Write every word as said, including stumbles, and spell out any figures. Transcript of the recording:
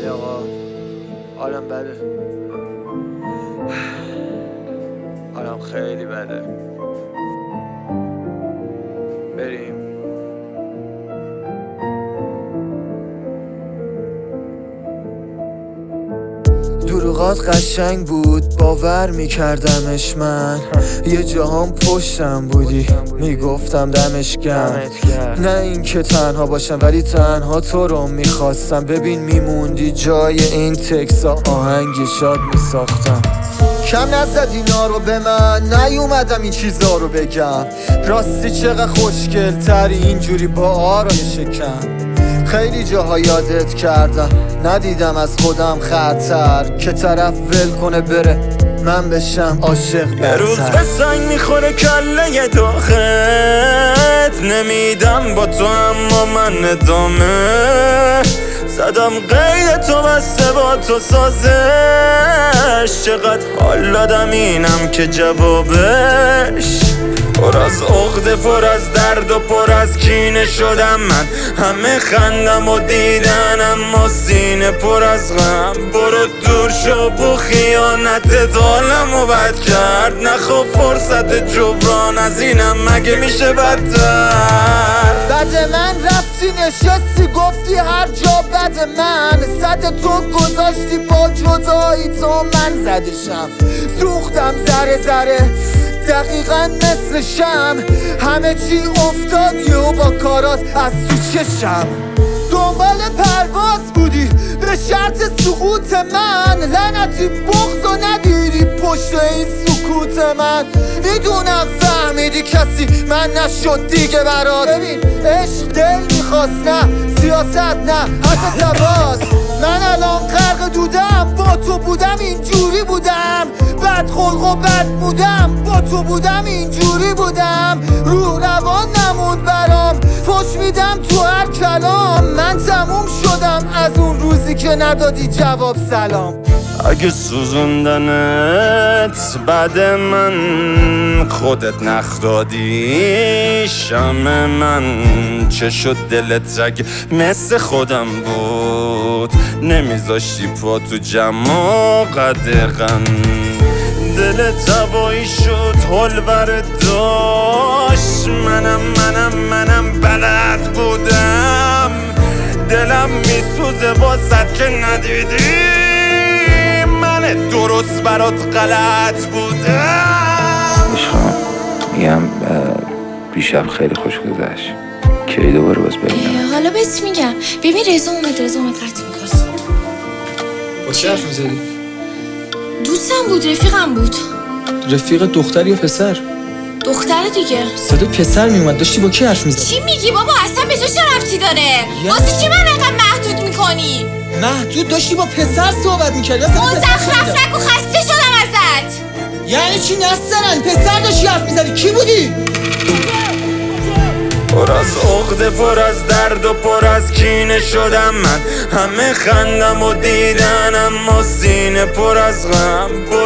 ولی آقا حالم بده، حالم خیلی بده. بریم. دروغات قشنگ بود، باور میکردمش من. یه جهان پشتم بودی، میگفتم دمش گرم. نه این که تنها باشم ولی تنها تو رو میخواستم. ببین میموندی جای این تکسا، آهنگی شاد میساختم. کم نزد اینا رو به من، نیومدم این چیزا رو بگم. راستی چقدر خوشگل تری اینجوری با آرای شکم. خیلی جاها یادت کردم، ندیدم از خودم خطر که طرف ول کنه بره من بشم عاشق برتر. روز به سنگ میخوره کله داخت، نمیدم با تو اما من ادامه. زدم قید تو بسته با تو سازش، چقدر حال دادم اینم که جوابش. پر از عقده، پر از درد و پر از کینه شدم من. همه خندم و دیدن اما سینه پر از غم. برو دور شو بو خیانت دالم و بد کرد. نخوا فرصت جبران از اینم مگه میشه بدتر. بد من رفتی نشستی گفتی هر جا بد من. صد تو گذاشتی با جدایی تو من زدشم. سوختم ذره ذره دقیقا مثل شم. همه چی افتاد یهو با کارات از تو چشم. دنبال پرواز بودی به شرط سقوط من. لعنتی بغض و ندیدی پشت این سکوت من. میدونم فهمیدی کسی من نشد دیگه برات. ببین عشق دل میخواست نه سیاست نه حتی ثبات. من الان غرق دودم، با تو بودم اینجوری بودم. بد خلق و بد بودم، با تو بودم اینجوری بودم. رو روان نموند برام، فش میدم تو هر کلام. من تموم شدم از اون روزی که ندادی جواب سلام. اگه سوزوندنت بعد من خودت نخ دادی شمع من، چه شد دلت اگه مثل خودم بود نمیذاشتی پا تو جمع و قدغن. دلت هوایی شد حلور داشت. منم منم منم بلد بودم. دلم میسوزه واسد که ندیدی من درست برات غلط بودم. عشقم میگم بیشب خیلی خوش گذشت. کی دوباره باز ببینم؟ حالا بهت میگم. ببین رضا اومد، رضا اومد قطع میکنه. با چه حرف میزدی؟ دوستم بود، رفیقم بود. رفیق دختر یا پسر؟ دختر دیگه. صدا پسر میومد، داشتی با کی حرف میزدی؟ چی میگی بابا؟ اصلا به تو چه ربطی داره؟ واسه چی من انقدر محدود میکنی؟ محدود داشتی با پسر صحبت میکردی. مزخرف نگو، خسته شدم ازت. یعنی چی نسترن؟ پسر داشتی حرف میزدی، کی بودی؟ پر از عقده، پر از درد و پر از کینه شدم من. همه خندم و دیدن اما سینه پر از غم.